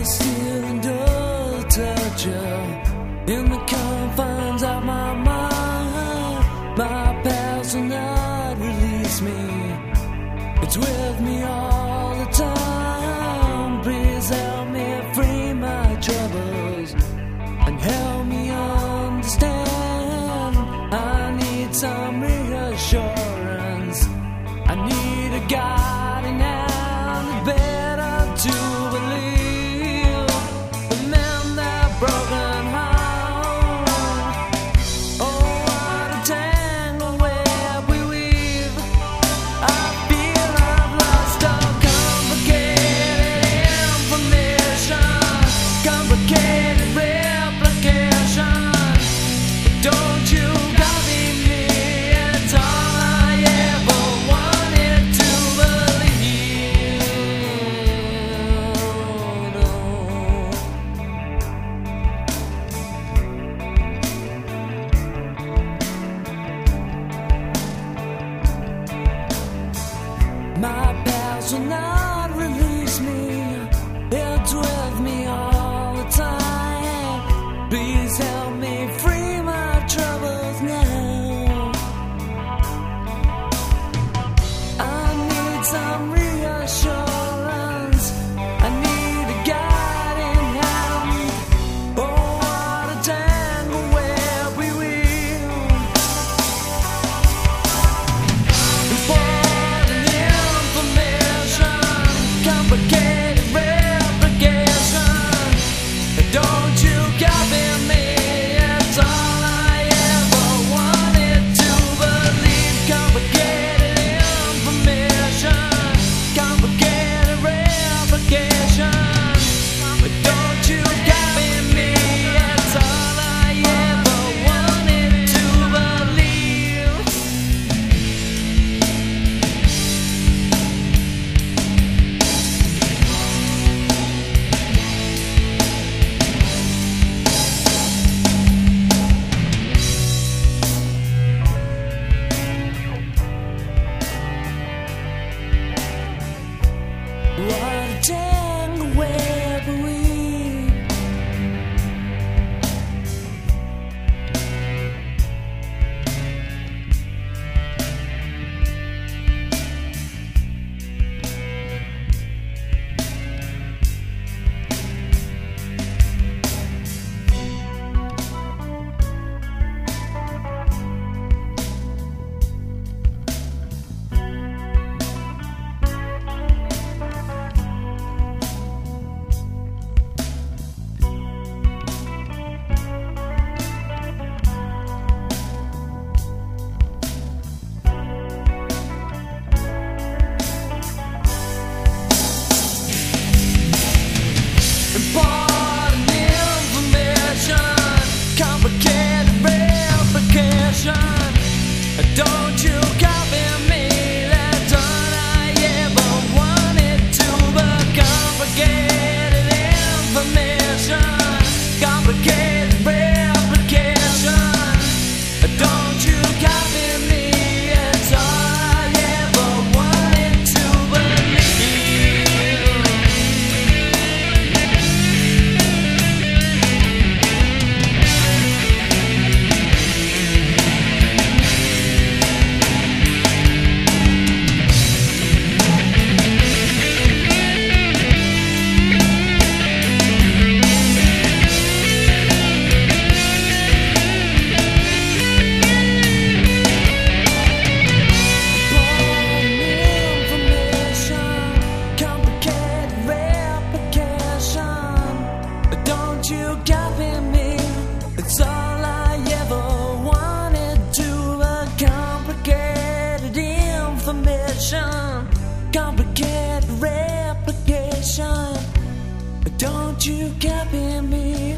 still endure the torture in the confines of my mind. My past will not release me. It's with me all the time. Please help me free my troubles and help me understand. I need some reassurance. I need a guiding hand. It's better to believe the men that broken heart. Oh, what a tangled web we weave. I feel I've lost all complicated information, complicated replication. Don't you copy me? It's all I ever wanted to believe. No. My past will not release me. It's with me all the time. Please help me free my troubles now. I need some reassurance. I need a guiding hand. Oh, what a tangled web we weave. Important information, complicated replication. Don't you copy me? It's all I ever wanted to believe. Complicated information, complicated replication. Don't you copy me? It's all I ever wanted to believe. What a tangled web we weave. Important information, complicated replication. Don't you copy me? That's all I ever wanted to. But complicated information, complicated replication. Don't you copy me? It's all I ever wanted to believe. Don't you copy me? It's all I ever wanted to. Complicated information, complicated replication. Don't you copy me?